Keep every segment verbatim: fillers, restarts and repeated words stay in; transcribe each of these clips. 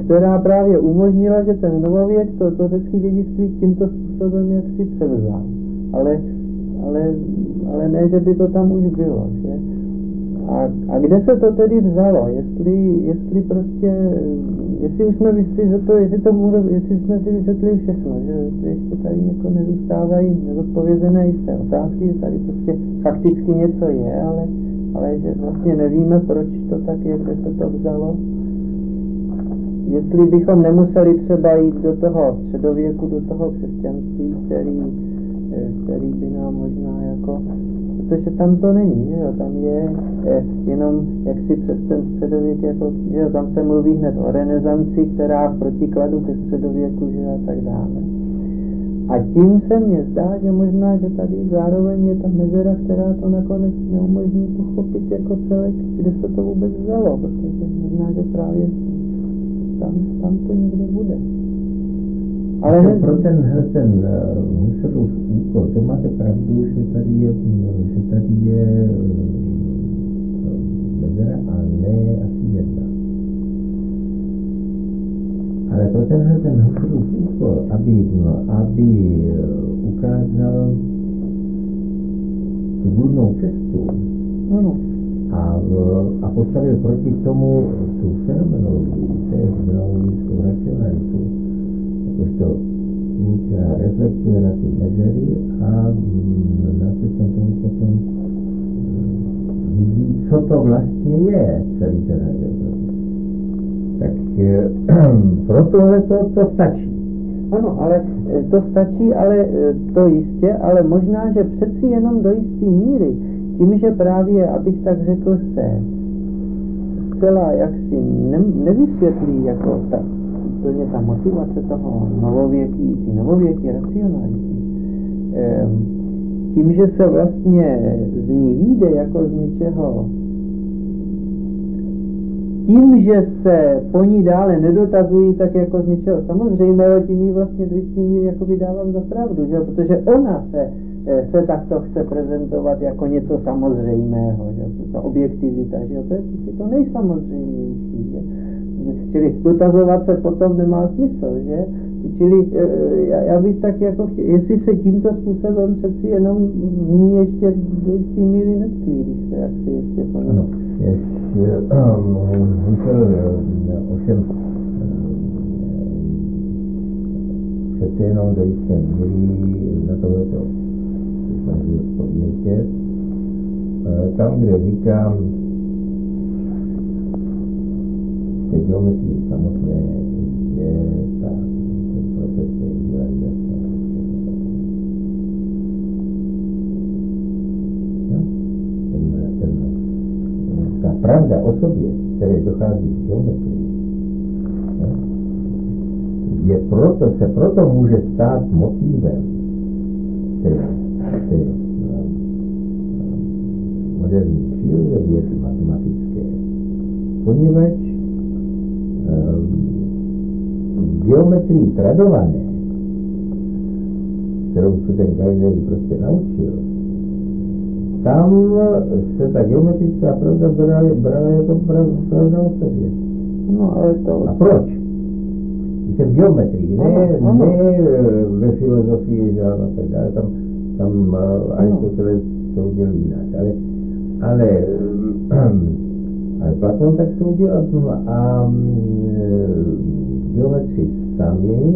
která právě umožnila, že ten novověk to, to řecké dědictví tímto způsobem jaksi převzal. Ale, ale, ale ne, že by to tam už bylo. Že? A, a kde se to tedy vzalo? Jestli, jestli prostě, jestli už jsme vysvětli, že to, jestli, to může, jestli jsme si vysvětlili všechno, že ještě tady jako nezůstávají nezodpovězené jisté otázky, že tady prostě fakticky něco je, ale, ale že vlastně nevíme, proč to tak je, kde se to vzalo. Jestli bychom nemuseli třeba jít do toho středověku, do toho křesťanství, který, který by nám možná jako, protože tam to není, že jo, tam je eh, jenom jaksi přes ten středověk, jako, že jo, tam se mluví hned o renesanci, která v protikladu ke středověku, že jo, a tak dále. A tím se mně zdá, že možná, že tady zároveň je ta mezera, která to nakonec neumožní pochopit jako celek, kde se to vůbec vzalo, protože možná, že právě tam, tam to někde bude. Ale ne... pro ten, ten Husserlův úkol, to máte pravdu, že tady je, že tady je mezera a ne asi jedna. Ale pro tenhle ten Husserlův úkol, aby, aby ukázal tu bludnou cestu, ano. A, a postavil proti tomu tu fenomenologii, fenomenologickou racionalitu, jakožto která reflektuje na ty mezery a na to ten tomu potom vidí, co to vlastně je celý ten mezer. Tak pro tohle to, to stačí. Ano, ale to stačí, ale to jistě, ale možná, že přeci jenom do jisté míry, tím, že právě, abych tak řekl, se zcela jaksi ne, nevysvětlí jako ta, úplně ta motivace toho novověký, ty novověký racionality. Ehm, tím, že se vlastně z ní vyjde jako z něčeho, tím, že se po ní dále nedotazují tak jako z něčeho samozřejmého, tím ji vlastně do jistý míry jakoby dávám za pravdu, že? Protože ona se se takto chce prezentovat jako něco samozřejmého, že ta objektivita, že to je to nejsamozřejmější, že? Čili dotazovat se potom nemá smysl, že? Čili já, já bych tak jako chtěl, jestli se tímto způsobem přeci jenom v ní ještě do jistý míry nestlí, když se jak se ještě po ano, ještě musel ovšem přeci jenom do jisté míry na tohleto snaží odpovědět. Tam, kde říkám, v té geometrii samotné je ta, ten proces idealizace. No, ten, ten, ta pravda o sobě, které dochází z geometrii, je proto, se proto může stát motivem té ty moderní přírodovědy matematické, poněvadž v geometrii tradované, kterou se ten Galilei prostě naučil, tam se ta geometrická pravda brala, brala jako pravda o sobě. No, ale to... A proč? Víte, v geometrii, ne, ne ve filozofii, že a tak dále, tam tam Aristoteles to udělal jinak, ale, ale, ale Platón tak to udělal a geometři sami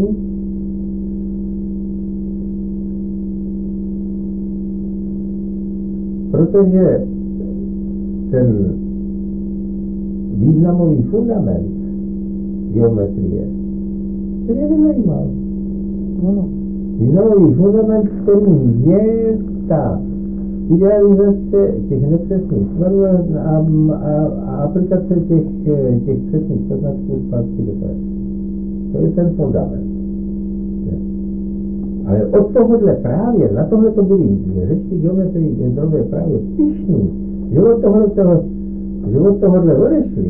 protože ten významový fundament geometrie, který je nezajímal. Ano. Významový fundament, kterým je ta idealizace těch nepřesných tvarů a, a, a aplikace těch, těch přesných poznatků zpátky do praxe. To je ten fundament. Ale od tohohle právě, na tohle to byli řečtí geometrii drové právě pyšní, že od tohohle, že od tohohle odešli.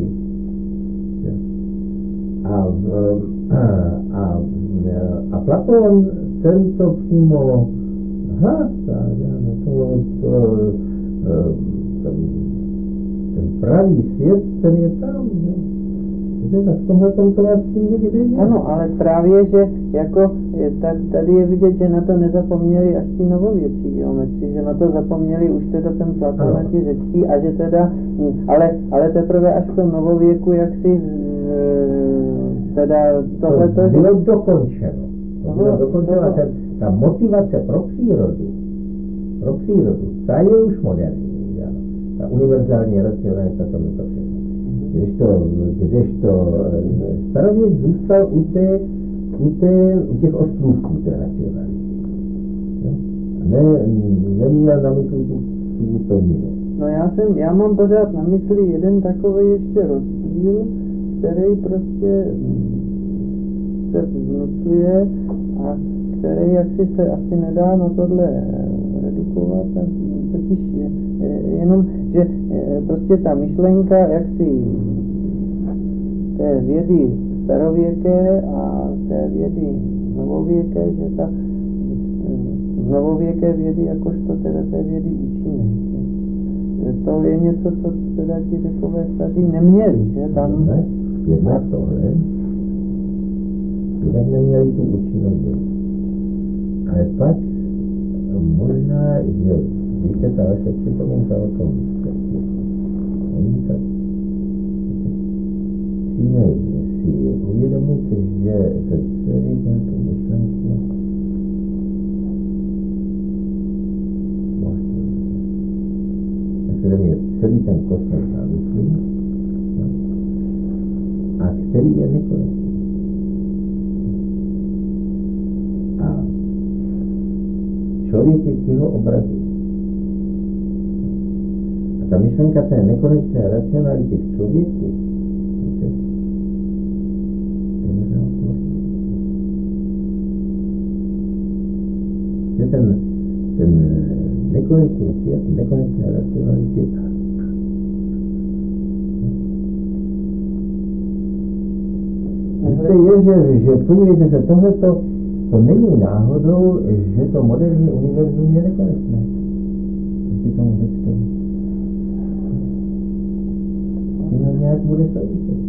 A, a, a, a Platón tento přímo hlásá, no to, to, ten, ten pravý svět, ten je tam, že? Tak v tomhle tom to asi někde je. Ano, ale právě, že jako je, tady je vidět, že na to nezapomněli až ti novověcí geometři, že na to zapomněli už teda ten Platón a ti řečtí a že teda, ale, ale teprve až v tom novověku, jak si teda tohleto... To bylo dokončeno. To bylo dokončeno a ten, ta motivace pro přírodu, pro přírodu, ta je už moderní. Ja? Ta univerzální racionalita, to je to všechno. Kdežto, kdežto starověk zůstal u, té, u, té, u těch ostrůvků té racionality. Ne, neměl na mysli tu, tu pevninu. No já jsem, já mám pořád na mysli jeden takový ještě rozdíl, který prostě se vnucuje a který jaksi se asi nedá na tohle redukovat, a totiž jenom, že prostě ta myšlenka jaksi té vědy starověké a té vědy novověké, že ta novověké vědy jakožto teda té vědy účinné. To je něco, co teda ti Řekové staří neměli, že tam... Ne, jednak tohle, jednak neměli tu účinnou vědu. Ale pak možná, že víte, ta vaše připomínka o tom není tak. Musíme si uvědomit, že se celý nějaké myšlenky kterým je celý ten kosmos závislý, no, a který je nekonečný. A člověk je k jeho obrazu. A ta myšlenka té nekonečné racionality v člověku, víte, to je možná osmotný. Že ten, ten nekonečný svět, nekonečné racionality. Víte, je, že, že podívejte se, tohleto, to není náhodou, že to moderní univerzum je nekonečné. Díky tomu řeckému. Tím nějak bude souviset.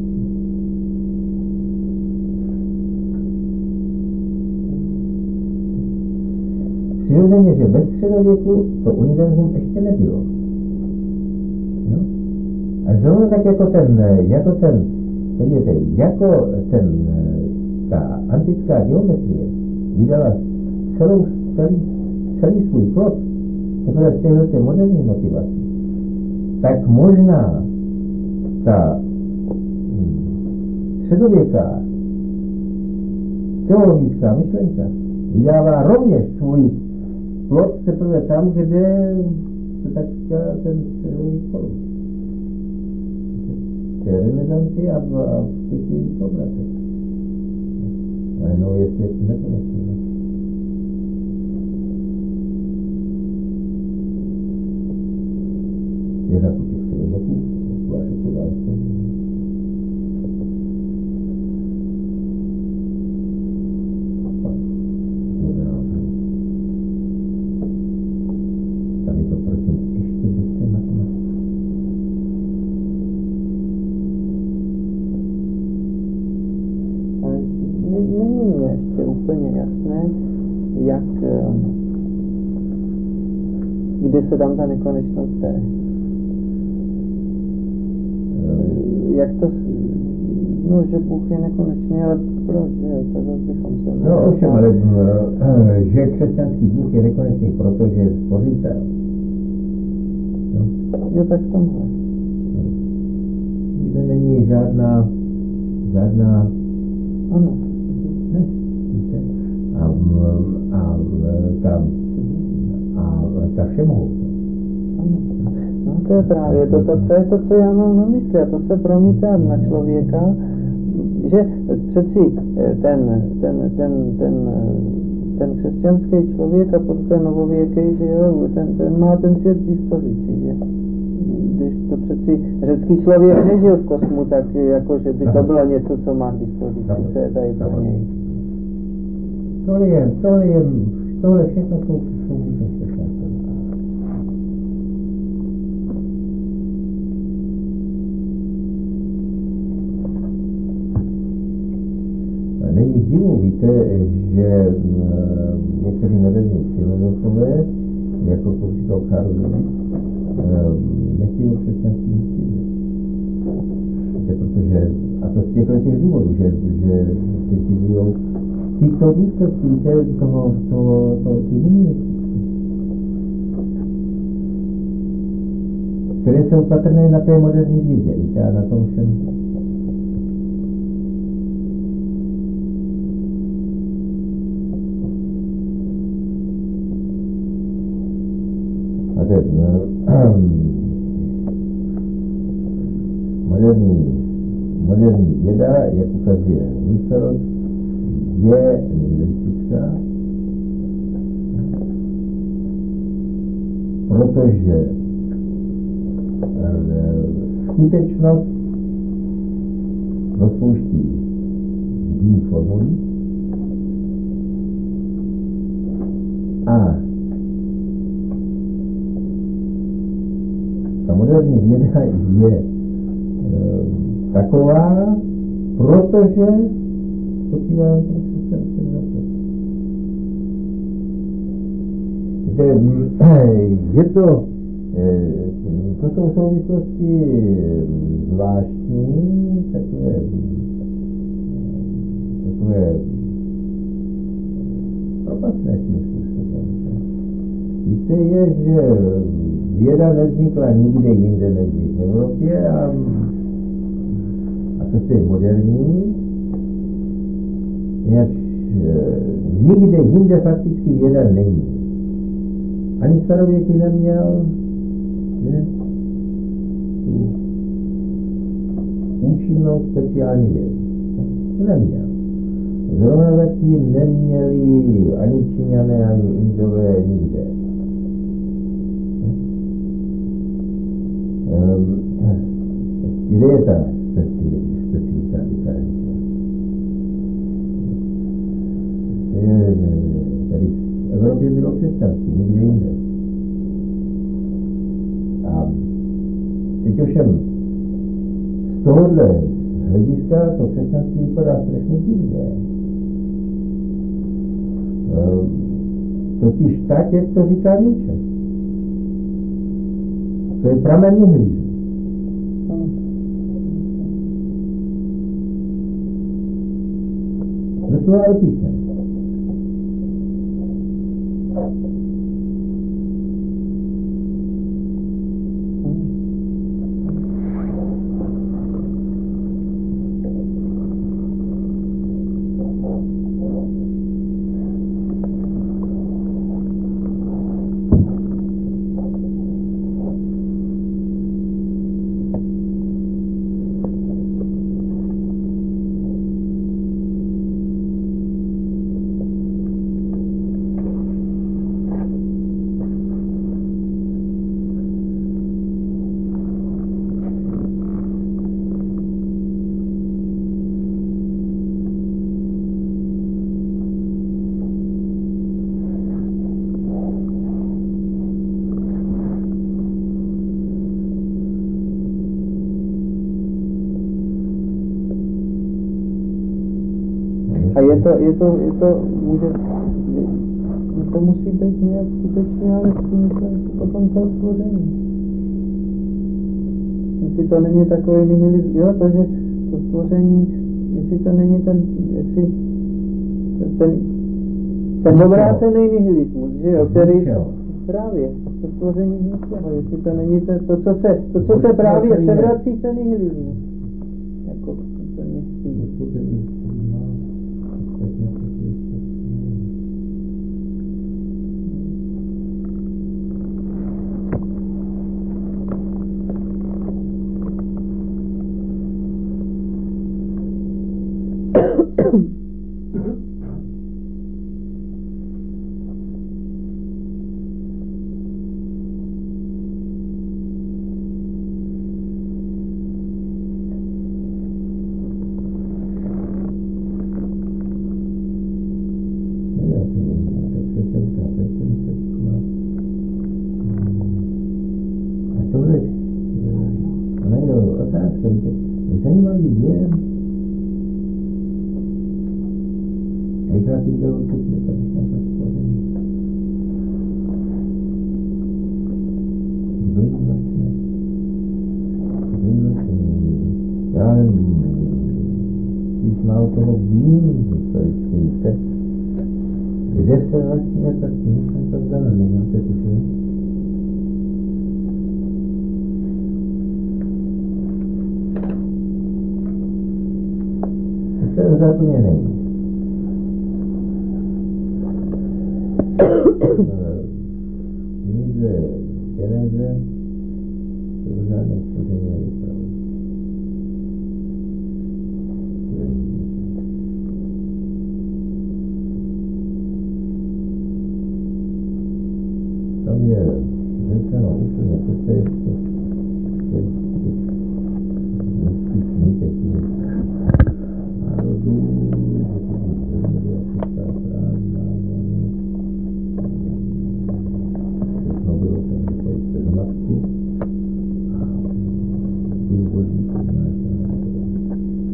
Přirozeně, že ve středověku to univerzum ještě nebylo. No? A zrovna tak jako ten, jako ten, podívejte, jako ten, ta antická geometrie vydala celou, celý, celý svůj plod, teprve z téhleté moderní motivací, tak možná ta středověká teologická myšlenka vydává rovněž svůj plod teprve tam, kde se tak říká ten středověk poruč. V té renesanci a v, a v těch jejich obratech. Najednou je svět nekonečný. Je na to těch filozofů, vaše podávky. Tady to prosím ještě byste matematiky. Není mi ještě úplně jasné, jak, kde se tam ta nekonečnost jde. Jak to, no, že Bůh je nekonečný, ale proč, jo, to zase bychom se... No ovšem, ale že křesťanský Bůh je nekonečný, protože je stvořitel. No. Jo, tak v tomhle. No. Nikde není žádná, žádná... Ano. Ne, víte. A, a, ta, a ta všemohoucnost. Ano. No to je právě to, to, to je to, co já mám na mysli, a to se promítá na člověka, že přeci ten, ten, ten, ten, ten křesťanský člověk a potom ten novověký, že jo, ten, ten má ten svět k dispozici, že? Když to přeci řecký člověk nežil v kosmu, tak jako, že by to bylo něco, co má k dispozici, co je tady pro něj. Tohle je, tohle je, tohle všechno jsou souvislosti. není divu, víte, že někteří moderní filozofové, jako to říkal Karl Jung, nechtějí křesťanství myslet. Protože, a to z těchto těch důvodů, že, že kritizují tyto důsledky, víte, toho, toho, toho, ty nihilistické, které jsou patrné na té moderní vědě, víte, a na tom všem. A teď, no, moderní, moderní věda, jak ukazuje Husserl, je nihilistická, protože skutečnost rozpouští dvě formuly a ta moderní věda je e, taková, protože spočívá na tom křesťanském základu. Je to, to jsou souvislosti zvláštní, takové, takové propastné tím způsobem. Víte, je, že věda nevznikla nikde jinde než v Evropě a, a to je moderní, jinak nikde jinde fakticky věda není. Ani starověky neměl, že, tu účinnou speciální vědu. Neměl. Zrovna taky neměli ani Číňané, ani Indové nikde. Um, kde je ta specifická diference? Tady v Evropě bylo křesťanství, nikde jinde. A teď ovšem z tohohle hlediska to křesťanství vypadá strašně divně. Um, totiž tak, jak to říká Nietzsche. To je pramen nihilismu. Doslova do písme. A je to, je to, je to, může, to musí být nějak skutečně, ale s tím myslím, potom to stvoření. Jestli to není takový nihilismus, jo, to, že to stvoření, jestli to není ten, jestli, ten, ten, ten obrácený nihilismus, že jo, který právě, to stvoření ničeho, jestli to není to, to, co se, to, co se právě převrací, ten nihilismus. Jako, to nechci. Kolikrát jde odkud je ta myšlenka stvoření? Kdo ji vlastně? Kdo ji vlastně? Já když málo toho vím, že to vždycky víte, kde se vlastně ta myšlenka vzala, nemáte tušení? To zákonně není. Níže geneze to žádné stvoření nevypravuje. Tam je řečeno úplně posejstě, že nechci snítek národů, že to je země, africká prázdná, všechno bylo ten vysej před matku a důvodí přednášená národa.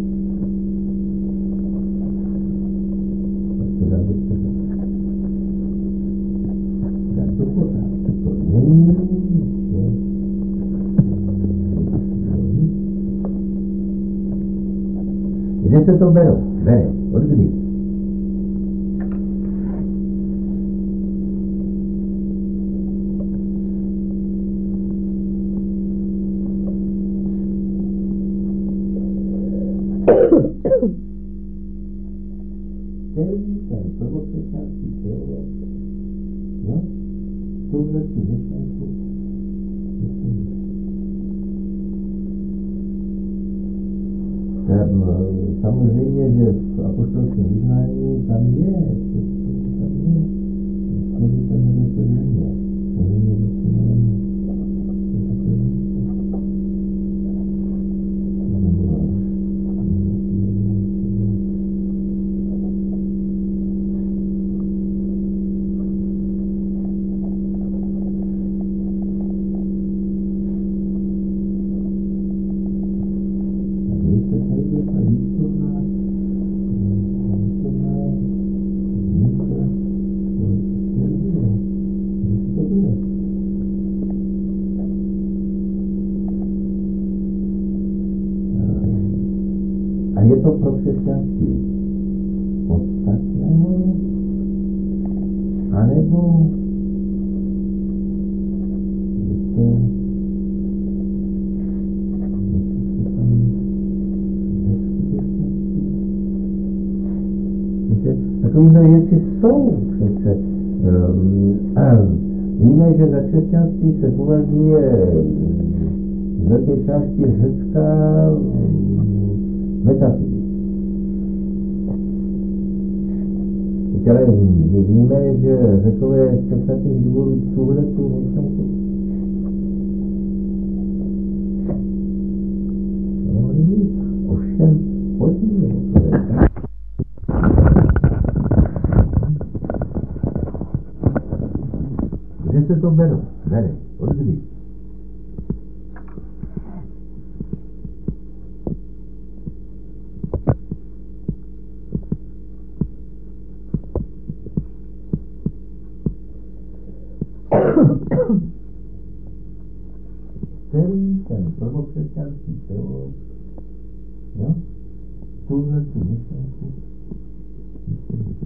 Pak se dá do sebe. Dá do pořádku, to není ještě kde se to berou? Bere. Od kdy? Celý ten prvokřesťanský teolog, no, touhle si myšlenku myslí. Samozřejmě, že v apoštolském vyznání tam je, tam je, skoro tam je něco jiné, tam je něco jiné. A je to pro křesťanství podstatné, anebo je to takovýhle věci jsou přece. Um, víme, že za křesťanství se považuje z velké části řecká metafyzika. Ale my víme, že Řekové z podstatných důvodů tuhletu myšlenku. No není, ovšem podívej, to je tak. Kde se to berou? Bere. Od kdy? Celý ten prvokřesťanský teolog, jo, tuhle tu myšlenku myslí.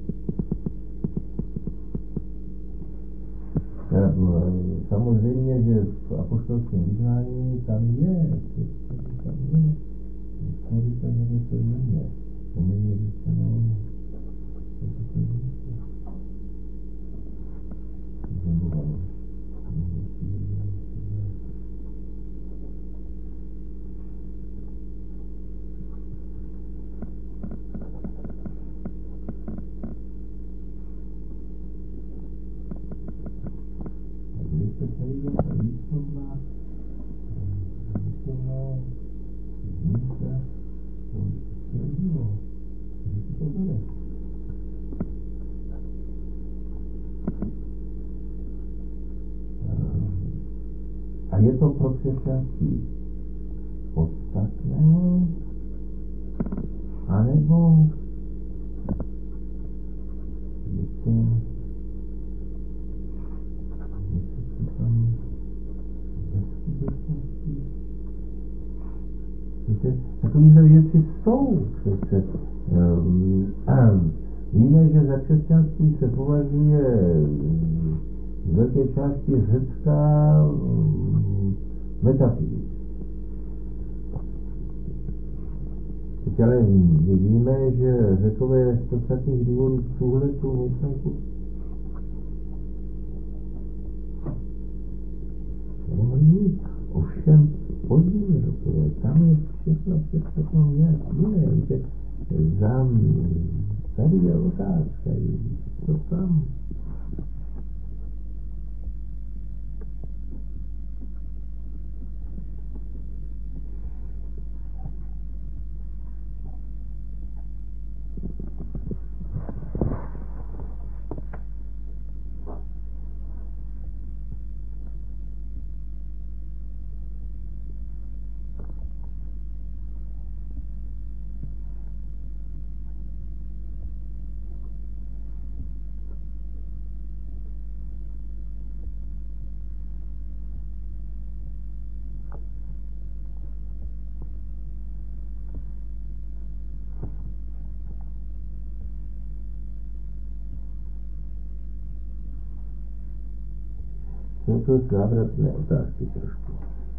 Samozřejmě, že v apoštolském vyznání tam je, tam je, skoro tam je něco jiné, to není řečeno, to je to více. Zembovalo. A když se tady je ta výslovná, výslovná zmínka, to je bylo, že si to bere. A je to pro křesťanství podstatné, anebo věci jsou přece. Um, víme, že za křesťanství se považuje z velké části řecká um, metafyzika. Teď ale my víme, že Řekové z podstatných důvodů tuhle tu myšlenku mohli mít. Ovšem podívej, doktoré, tam je všechno, všechno nějak jiné. Víte, za tady je otázka, co tam? Jsou to závratné otázky trošku.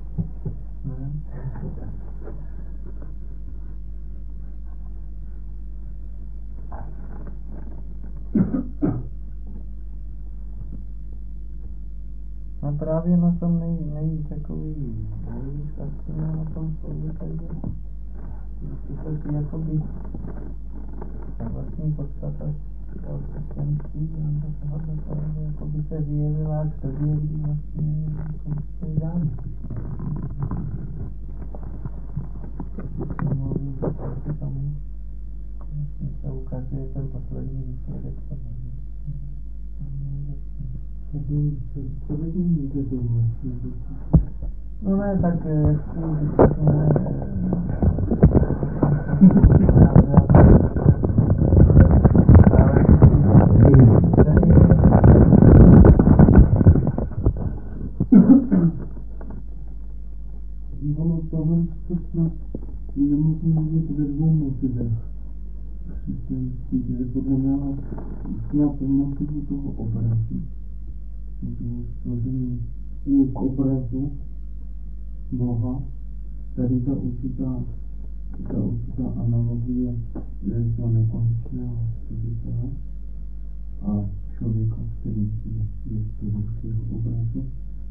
No právě na tom nej, nej takový nejvíc fascinuje na tom souvisí, že to je jakoby ta vlastní podstata toho křesťanství, a do tohohle toho, že jakoby se vyjevila až v době, kdy vlastně jakoby se dám. To mluví proti tomu, vlastně se ukazuje ten poslední výsledek toho. Co vidím, že to vlastně? No ne, tak jak si vysvětlíme, ono tohle to snad je možné vidět ve dvou motivech křesťanství, že podle mě snad motivu toho obrazu, motivu stvoření k obrazu Boha, tady ta určitá, ta určitá analogie toho nekonečného stvořitele a člověka, který je stvořen k jeho obrazu.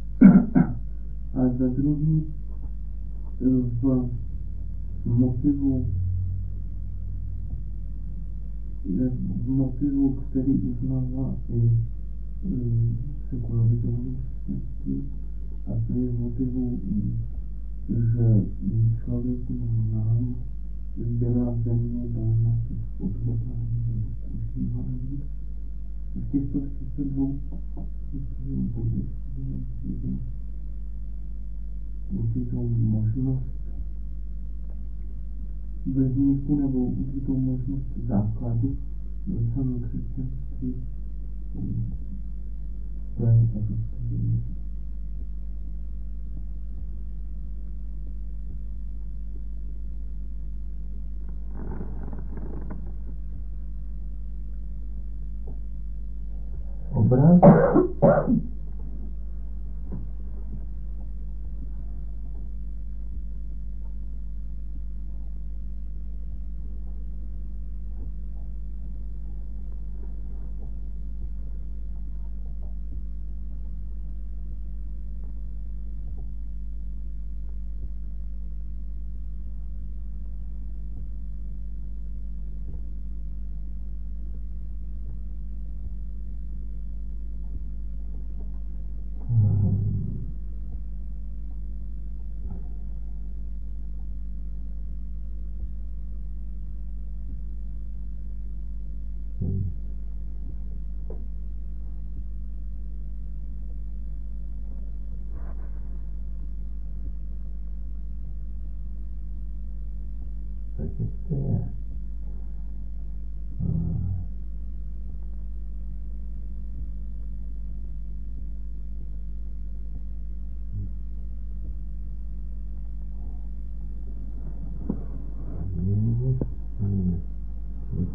A za druhý v motivu, v motivu, který uznává i sekularizované křesťanství, a to je v motivu, že člověku nám byla země dána ke spotřebování nebo k užívání. V těchto dvou bodech určitou možnost vzniku nebo určitou možnost základu samého křesťanství. To je evropské. Obraz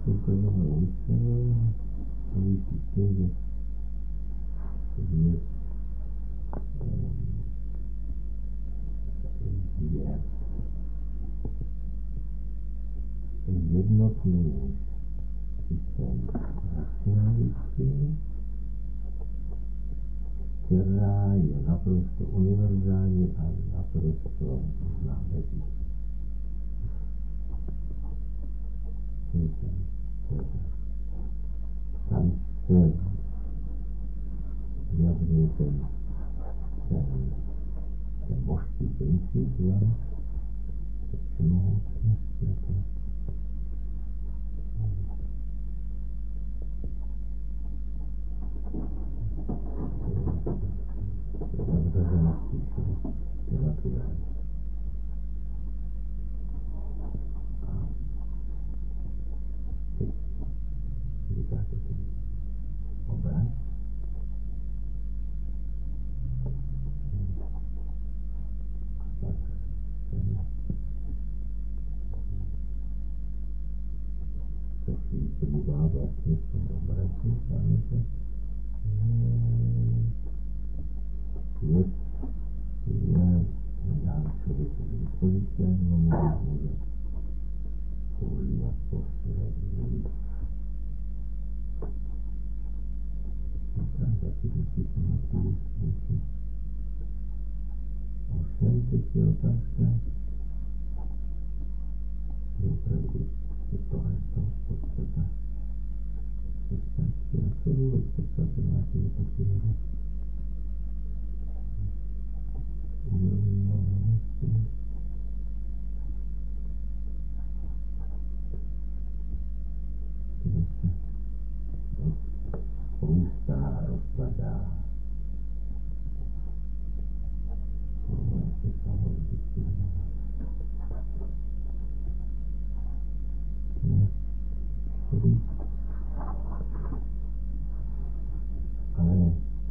se ukazoval vysel, a vící tím, že je je jednotný systém racionality, která je naprosto univerzální a naprosto známý. Tam se vyjadřuje ten, ten, ten božský princip, jo? Všemohoucnosti a to. Zavřezenosti je naturální. A teď říkáte ten obraz. A pak se si podívá vlastně v tom obrazu, dáme se svět je dán člověku k dispozici, no může, může používat po své víc. Tak taky si pamatuju věci. Ovšem, teď je otázka, že opravdu je tohle to podstata křesťanství. A co vůbec podstata nějakého takového uvědomného věci? Které se rozrůstá, rozpadá. Formuje se samo vždycky znamená. Je dobrý. Ale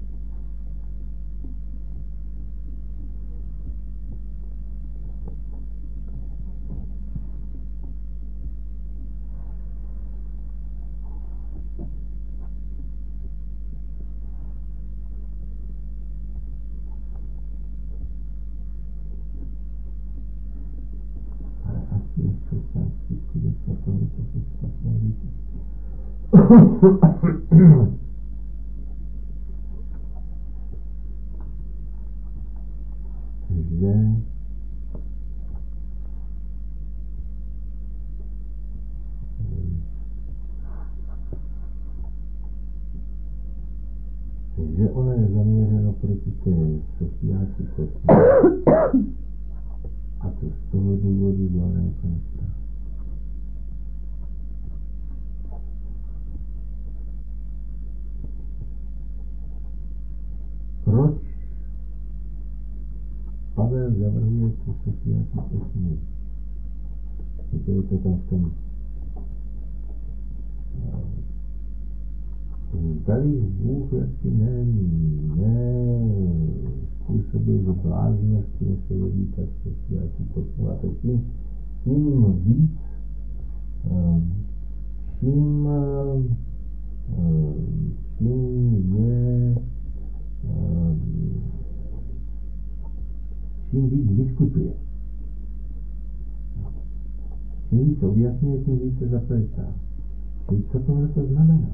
křesťanství skutečně tohleto podstatné víte. že že ono je zaměřeno proti té sociální kosmě. A to z toho důvodu, že ona je konečná. Proč Pavel zavrhuje tu sociální kosmě? Víte, tam v tom zdali Bůh jaksi ne, ne způsobil, že bláznosti se jeví tak sociální kosmu a tak tím, tím víc, čím, čím je, čím víc diskutuje. Čím víc objasňuje, tím víc se zapletá. Čím co tohle to znamená?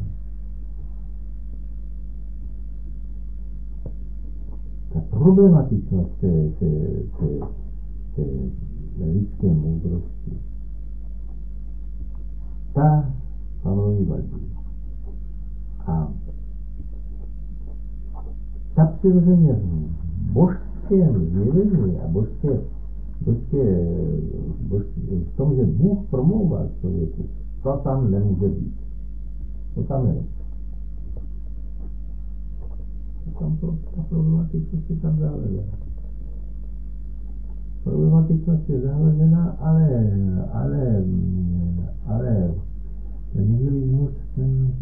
Ta problematičnost té, té, té, té lidské moudrosti, ta Pavlovi vadí. A ta přirozeně v božském zjevení a božské, božské, božské, v tom, že Bůh promlouvá člověku, to tam nemůže být. To tam není. Tam pro, ta problematičnost je tam zahleděná. Problematičnost je zahleděná, ale, ale, ale ten nihilismus, ten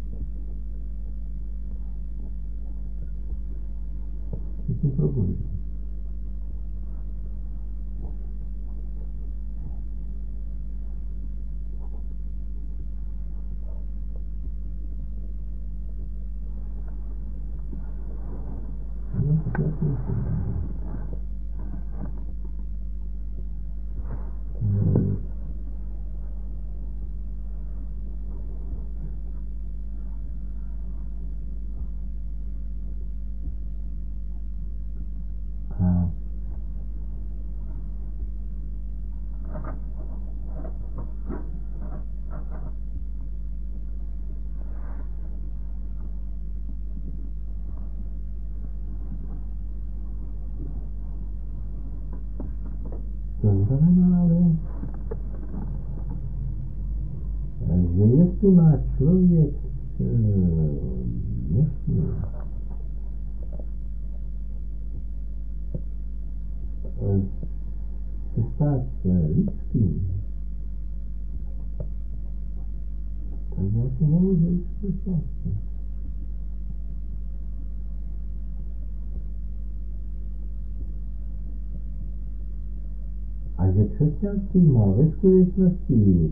je tím probudí. svatým fundamentem. A to znamená, že jestli má člověk dnešní se stát lidským, tak vlastně nemůže jít křesťanství. A že křesťanství má ve skutečnosti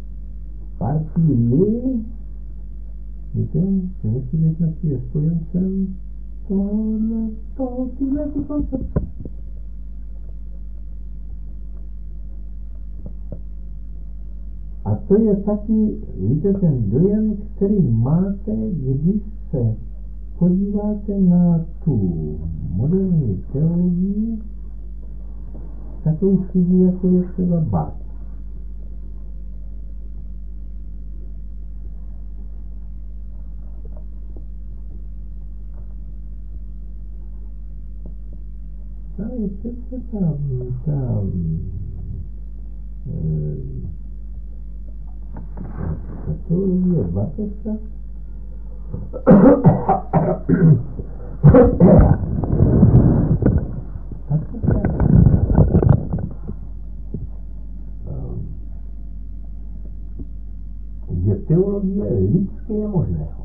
partii, víte, že ve skutečnosti je spojencem tohohle, toho, tyhle ty koncepce. A to je taky, víte, ten dojem, který máte, když se podíváte na tu moderní teologii, takových lidí, jako je třeba Barth. Tam je přece ta, ta, ta teologie Bartha, je teologie lidské nemožného.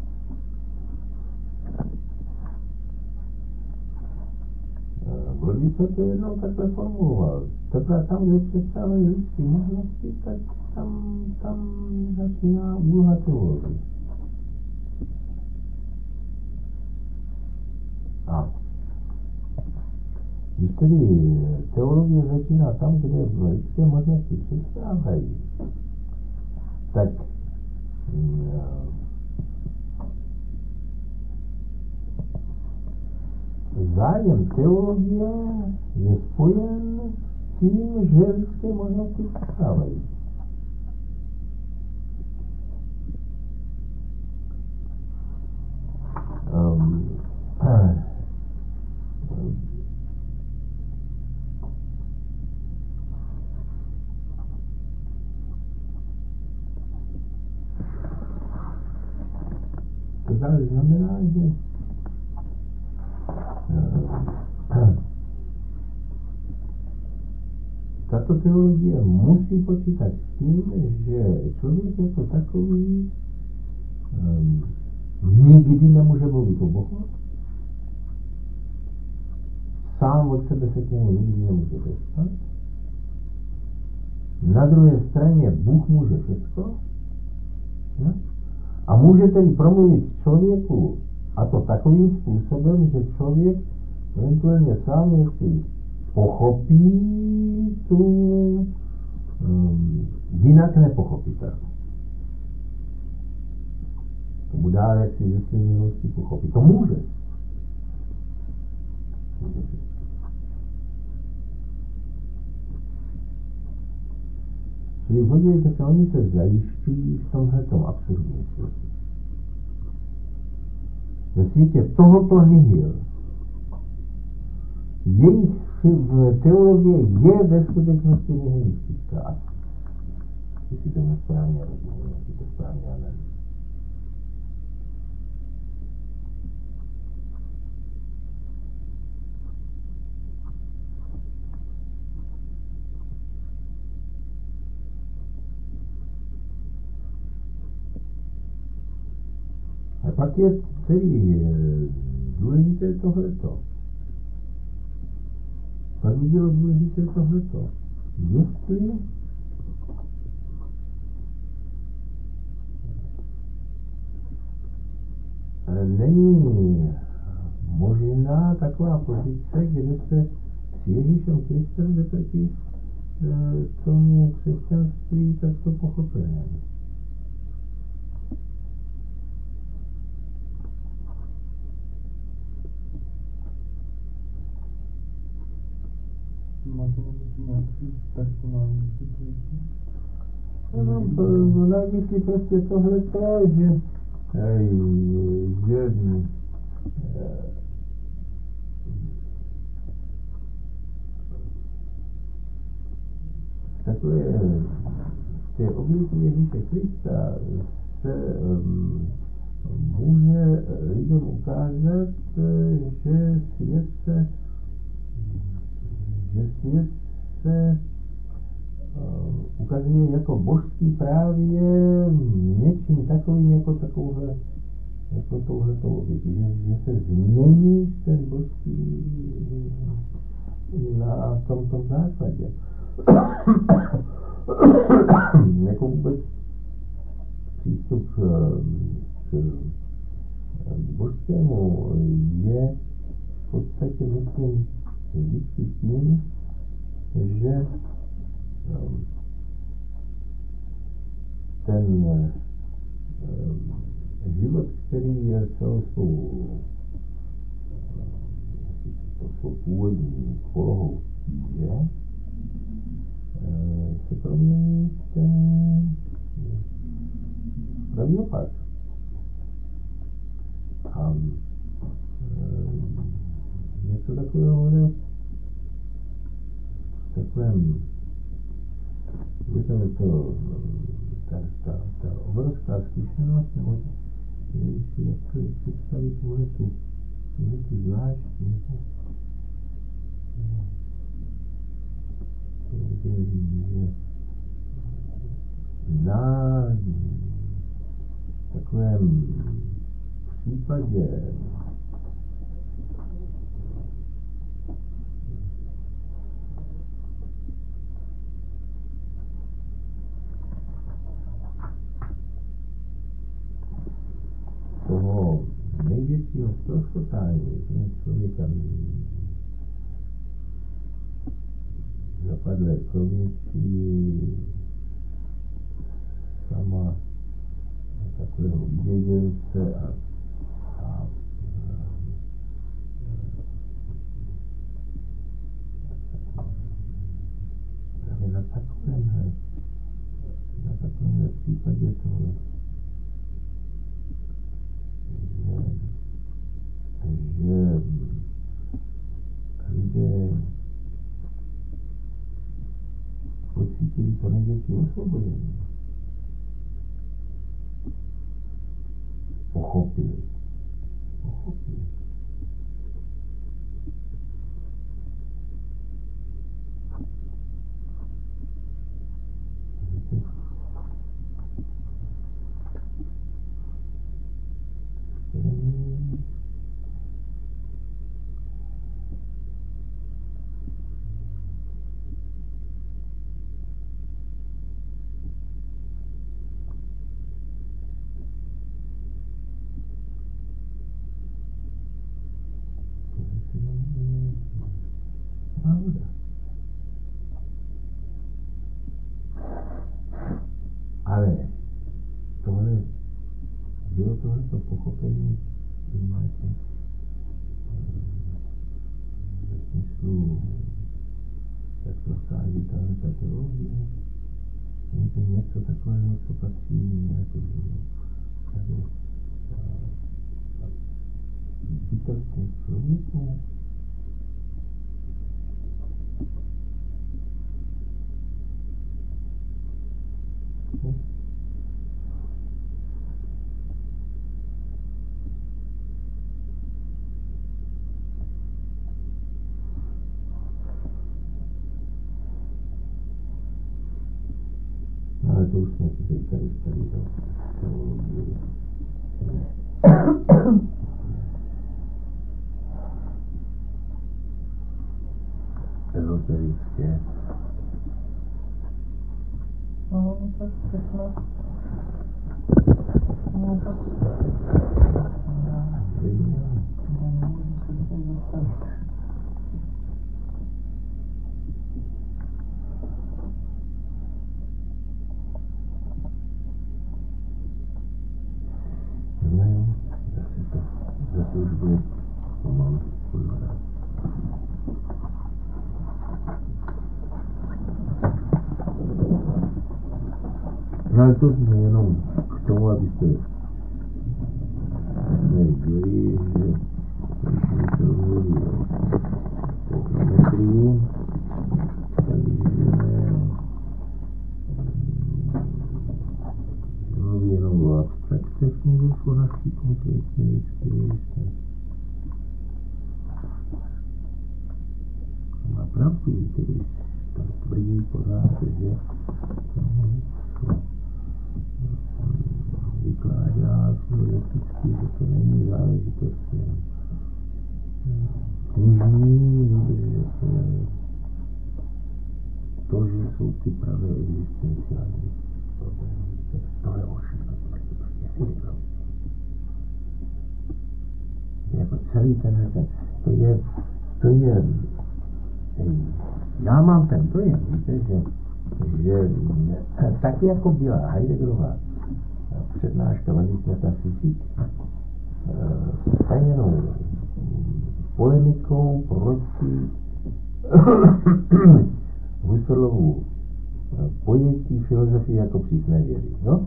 Když se to jednou takhle formuloval, takhle tam, kde představuje lidské možnosti, tak tam, tam začíná úloha teologie. A když tedy teologie začíná tam, kde lidské možnosti předstávají, tak zájem teologie je spojen s tím, že lidské možnosti předstávají. Um, To znamená, že tato teologie musí počítat s tím, že člověk jako takový um, nikdy nemůže mluvit o Bohu, sám od sebe se k němu nikdy nemůže dostat. Na druhé straně Bůh může všechno, ne? A může tedy promluvit člověku, a to takovým způsobem, že člověk eventuálně sám jestli pochopí tu um, jinak nepochopitelnou. Tomu dá, jak si ze své milosti pochopí. To může. Může. Čili podívejte se, oni se zajišťují v tomhletom absurdním světě. Ve světě tohoto nihil. Jejich teologie je ve skutečnosti nihilistická. Jestli to nesprávně rozumím, jestli to správně analýzuji. A pak je celý důležité tohleto. Pak by bylo důležité tohleto. Jestli není možné jiná taková pozice, kde se s Ježíšem Kristem vyplatí tomu křesťanství takto pochopené. Máte na mysli nějaký personální situaci? No, na mysli prostě tohle to, že, že takové v té oběti Ježíše Krista se um, může lidem ukázat, že svět se že svět se uh, ukazuje jako božský právě něčím takovým jako takovouhle jako touhletou oběti, že, že se změní ten božský na tomto základě. Jako vůbec přístup k božskému je v podstatě, myslím, vždycky tím, že ten život, který je celou svou, svou původní polohou je, se promění ten pravý opak. A něco takového je v takovém, je to, je to ta, ta, ta obrovská zkušenost, nebo když si jak představit tuhle tu, tuhle tu zvláštní, že, že na takovém případě toho největšího ztroskotání člověka zapadlé provincii sama takového vydědělce a, a právě na takovémhle na takovémhle případě toho, že, že lidé pocítili to největší osvobození. Pochopili. Pochopili. Ale tohle, bylo tohleto pochopení, že máte ve smyslu, jak prochází tahle teologie, je to něco takového, co patří jako bytostně člověku. Ale to už jsme si teďka dostali do teologie. Ezoterické. No, tak všechno. No, tak. stane. No jo, zase to, zase už bude pomalu podvadat. No ale to jenom k tomu, abyste neviděli, že když se mluví o geometrii, takže mluví jenom o abstrakcech, nebo o naší konkrétní věci. Má pravdu, víte, když tam tvrdí pořád, že vykládá filozoficky, že to není záležitost knižní, že to je to, že jsou ty pravé existenciální problémy. To je všechno tvrdí prostě filozoficky. Jako celý tenhle ten, to je, to je, já mám ten dojem, víte, že, že tak jako byla Heideggerová přednáška Vadis metafyzik staněnou polemikou proti Husserlovu pojetí filozofie jako přísné vědy. No?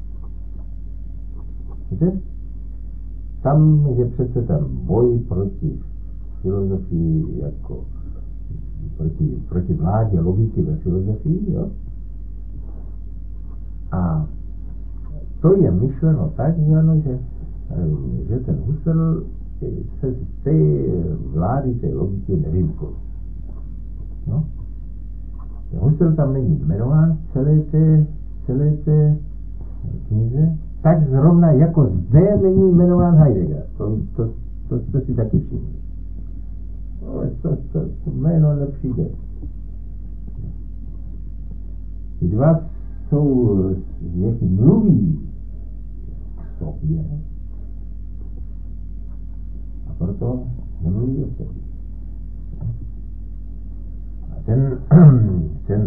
Víte? Tam je přece ten boj proti filozofii jako proti, proti vládě logiky ve filozofii, jo? A to je myšleno tak, že, ano, že, že ten Husserl se z té vlády, té logiky nevymkl. No? Husserl tam není jmenován v celé té, celé té knize, tak zrovna jako zde není jmenován Heidegger. To, to, to jste si taky všimli. No, to, to, to jméno nepřijde. Ty dva jsou, jak mluví k sobě, a proto nemluví o sobě. A ten, ten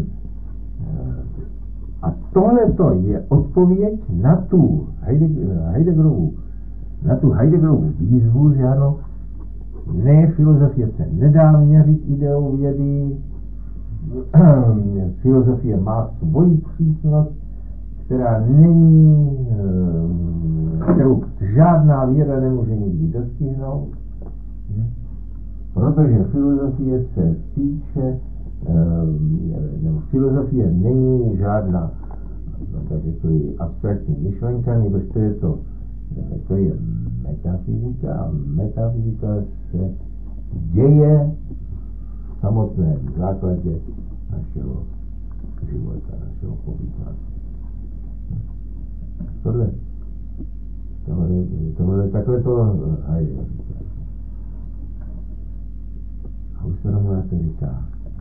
a tohleto je odpověď na tu Heideggerovu, na tu Heideggerovu výzvu, že ano, ne, filozofie se nedá měřit ideou vědy, filozofie má svoji přísnost, která není, kterou žádná věda nemůže nikdy dostihnout, protože filozofie se týče, nebo filozofie není žádná, tak řekli, abstraktní myšlenka, nebo to je to, to je metafyzika, a metafyzika se děje v samotném základě našeho života, našeho povídání. Tohle, tohle, tohle, takhle to Heidegger říká. A Husserl mu na to říká,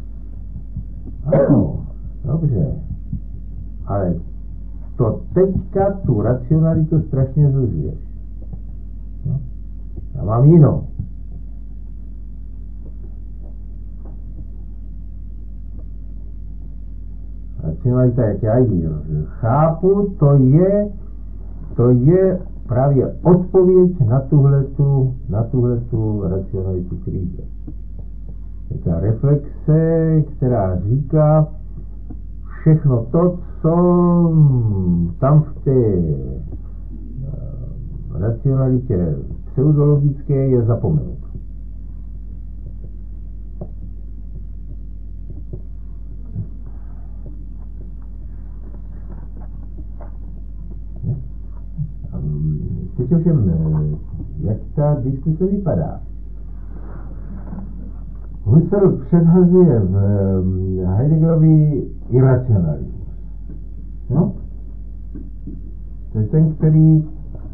ano, dobře, ale to teďka tu racionalitu strašně zužuješ. No? Já mám jinou. Racionalita, jak já ji chápu, to je, to je právě odpověď na tuhletu, na tuhletu racionalitu kríze. Je ta reflexe, která říká, všechno to, co tam v té uh, racionalitě pseudologické je zapomenuto. Teď ovšem, jak ta diskuse vypadá? Husserl předhazuje v Heideggerovi iracionalismus. No? To je ten, který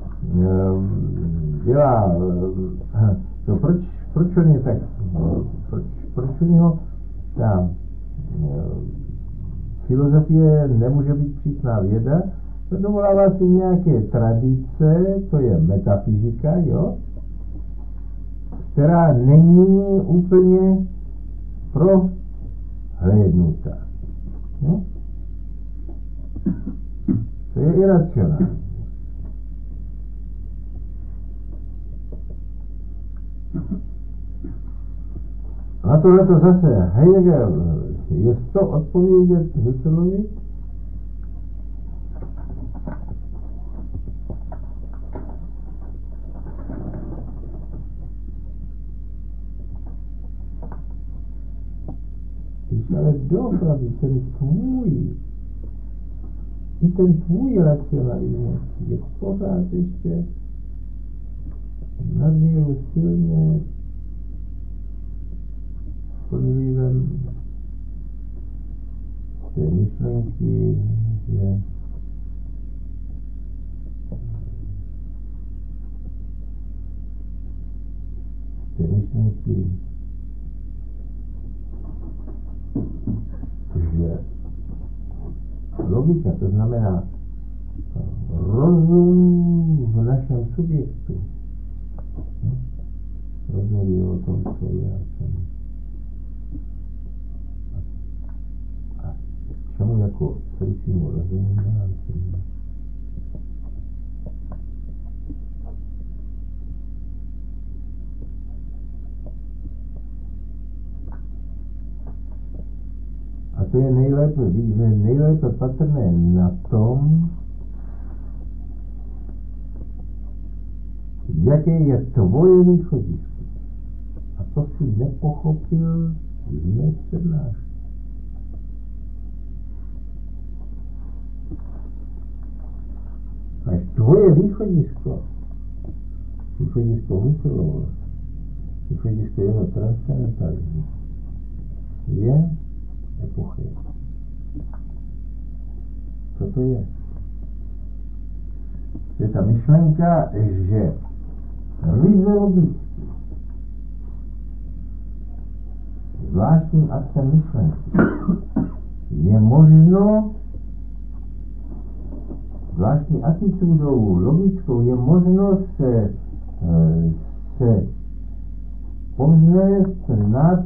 dělá to, proč, proč on je tak, proč, proč u něho ta filozofie nemůže být přísná věda, to dovolává si nějaké tradice, to je metafyzika, jo? která není úplně prohlédnutá. No? To je iracionální. Na tohle to zase Heidegger je to odpovědět Husserlovi? Když ale doopravdy ten tvůj, i ten tvůj racionalismus je pořád ještě nadmíru silně pod vlivem té myšlenky, že té myšlenky, že logika, to znamená rozum v našem subjektu, no? Rozhodí o tom, co já jsem. A čemu jako celčímu rozumím nenáčení. A to je nejlépe, nejlépe patrné na tom, jaké je tvoje východisko. A to si nepochopil z mé přednášky. Až tvoje východisko, východisko Husserlovo, východisko jeho transcendentalismu, je epochy. Co to je? To je ta myšlenka, že ryze logicky, zvláštním aktem myšlenky, je možno, zvláštní atitudou logickou je možno se, se povznést nad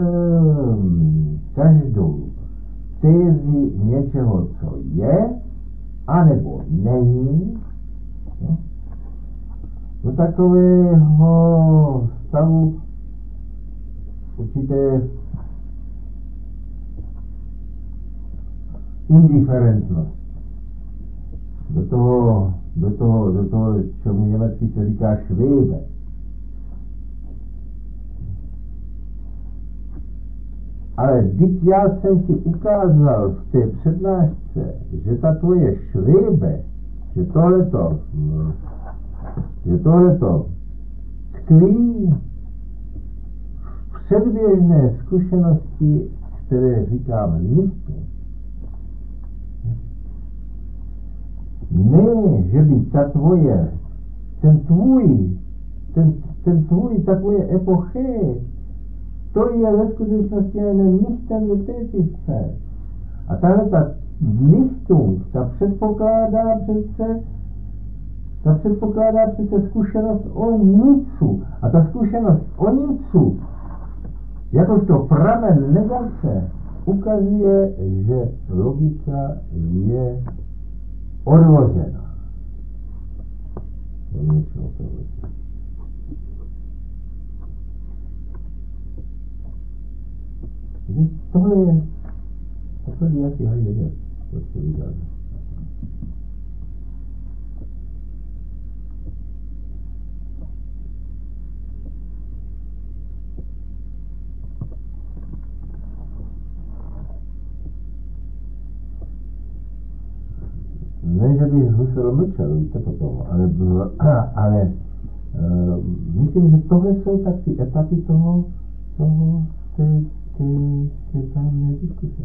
každou tézi něčeho, co je, anebo není, no, do takového stavu určité indiferentnosti. Do toho, do toho, do toho, čemu německy se říká švébe. Ale když já jsem ti ukázal v té přednášce, že ta tvoje švébe, že tohleto, že tohleto tkví v předběžné zkušenosti, které říkám nitě. Ne, že by ta tvoje, ten tvůj, ten, ten tvůj, ta tvoje epoché, to je ve skutečnosti jenom nichten betätigkeit. A tahle ta Nichtung, ta předpokládá přece, ta předpokládá přece zkušenost o nicu. A ta zkušenost o nicu, jakožto pramen negace, ukazuje, že logika je odvozená do něčeho toho. Tohle je, tohle je asi Heidegger odpovídal. Ne, že by Husserl mlčel, víte potom, ale, ale uh, myslím, že tohle jsou tak ty etapy toho, toho té, té, té vzájemné diskuse.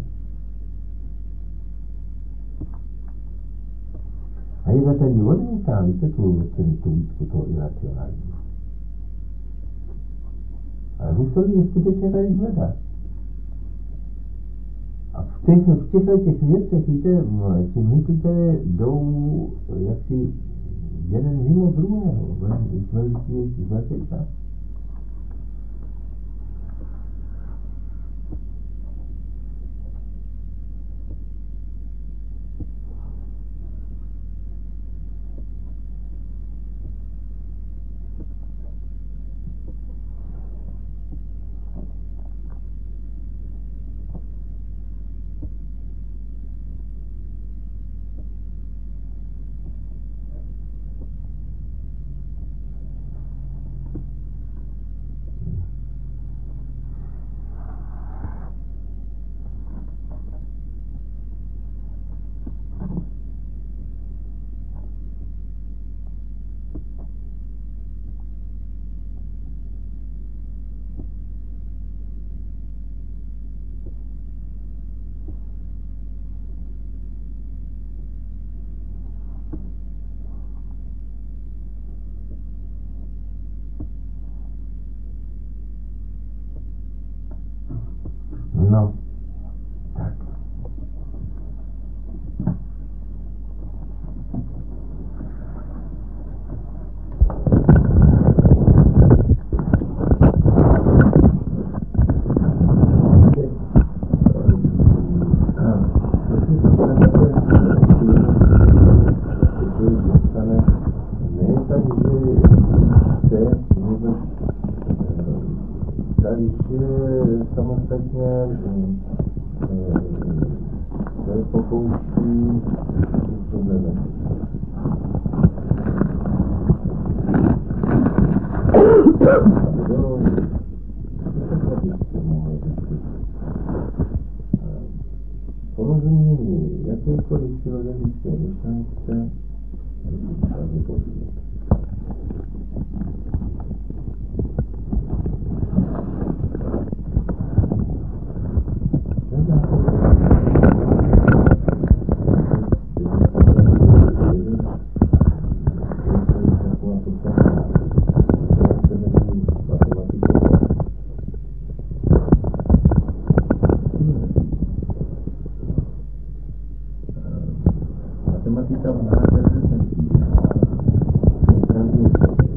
A je tady odmítá, víte, tu, ten, tu výtku toho iracionalismu. Ale Husserl je skutečně tady hledá. A v těch, v těchto těch věcech, víte, ti myslitelé jdou jaksi jeden mimo druhého, z velký čas. Ne, takže jste, takže samostatně se pokouší problémy. Porozumění jakékoliv filozofické myšlence velmi podívat. Matematika v nádherně opravdu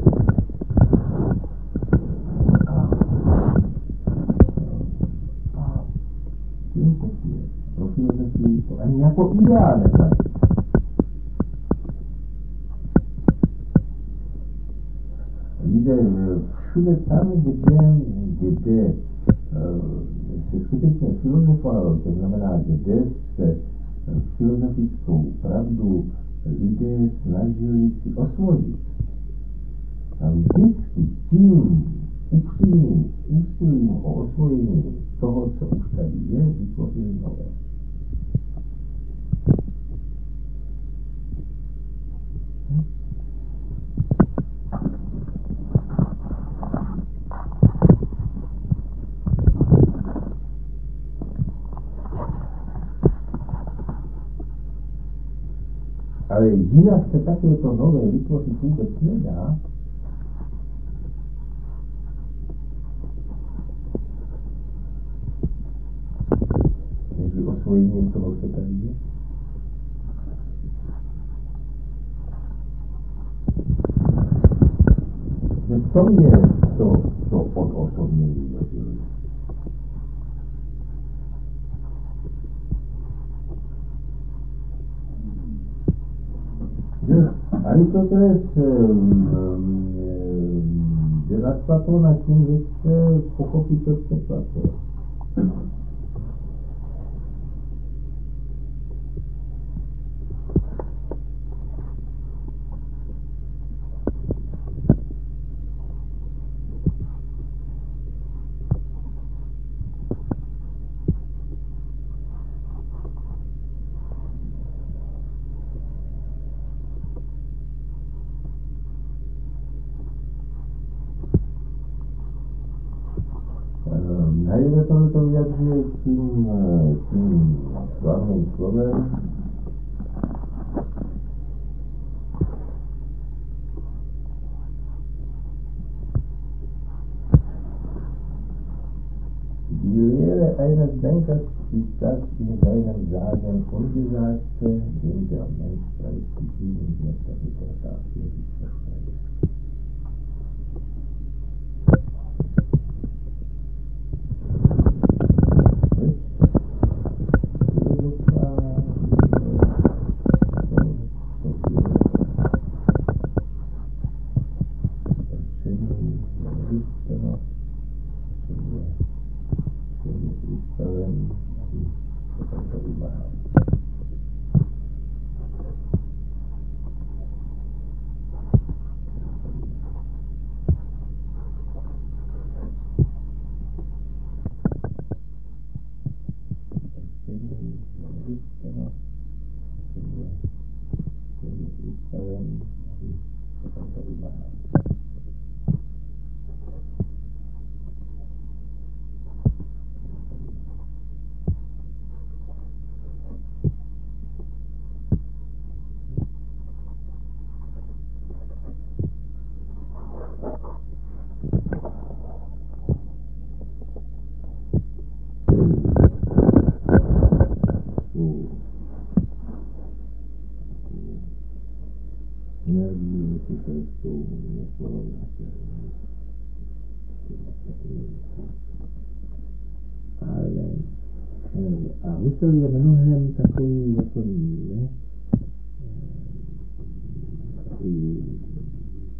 a filozofie, pro filozofii to ani jako ideál neplatí. Víte, všude tam, kde, kde se skutečně filozofovalo, to znamená, kde se filozofickou pravdu lidé snažili si osvojit. A vždycky tím upřímným úsilím o osvojení toho, co už tady je, vytvořili nové. Ale jinak se také to nové vytvořit vůbec nedá. Nežli osvojením toho, co tady je. Že v tom je to, to odosobnění do filozofie. Aristoteles dělat Platona tím, že chce pochopit to, co Platón. Najde to to vyjadřuje tím, tím slavným slovem, die Lehre eines Denkers ist das in seinem Sagen Ungesagte, dem der Mensch preisgegeben wird, damit er dafür sich versteht. Ale a Husserl je mnohem takový jako ne,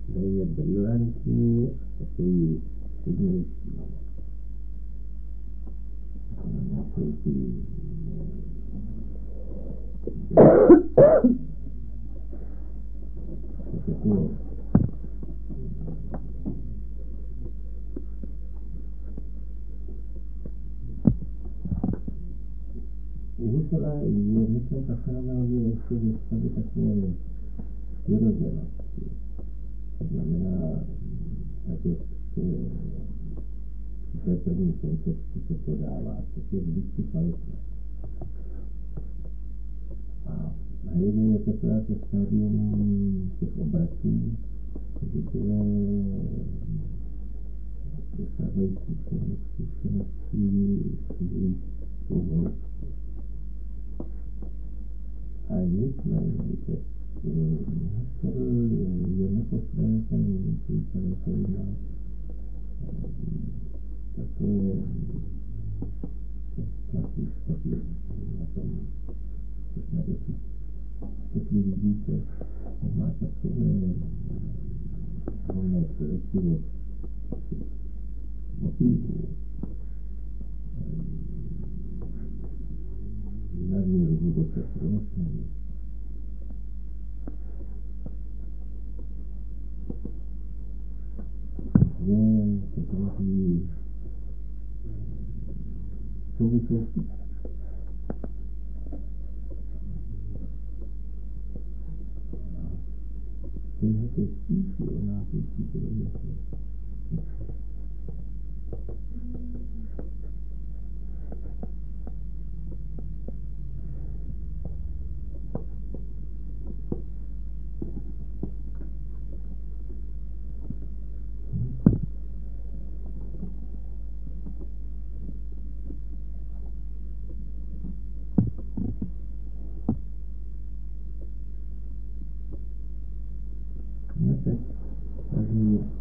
Tady je brilantní, takový silnější. Nějaký takovou u Husserla je myšlenka fenomenologie ještě vystavit takové přirozenosti. To znamená, tak jak v té první koncepci se podává, tak je vždycky kvalitnost. A najednou je to teda to stádium těch obratů, kdy tyhle dosávající zkušeností sílí svou. A nicméně, víte, Husserl je nepostradatelný, který má takové platí taky na tom, co jsme došli. Taky vidíte, on má takové volné selektivo motivů. Nadmíru hluboké promyšlení. Je to takový souvislosti. Tyhle ty spíši o nápěstí podobnosti. No tak, takže